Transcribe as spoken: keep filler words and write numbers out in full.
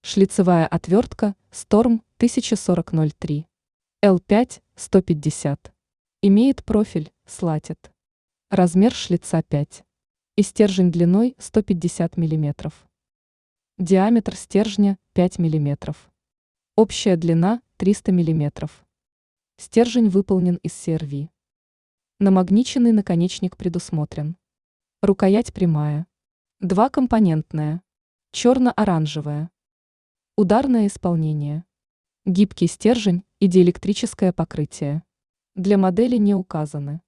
Шлицевая отвертка Storm тысяча сорок ноль три. эл пять сто пятьдесят. Имеет профиль, слатит. Размер шлица пять. И стержень длиной сто пятьдесят миллиметров. Диаметр стержня пять миллиметров. Общая длина триста миллиметров. Стержень выполнен из си эр ви. Намагниченный наконечник предусмотрен. Рукоять прямая. Двухкомпонентная. Черно-оранжевая. Ударное исполнение. Гибкий стержень и диэлектрическое покрытие. Для модели не указаны.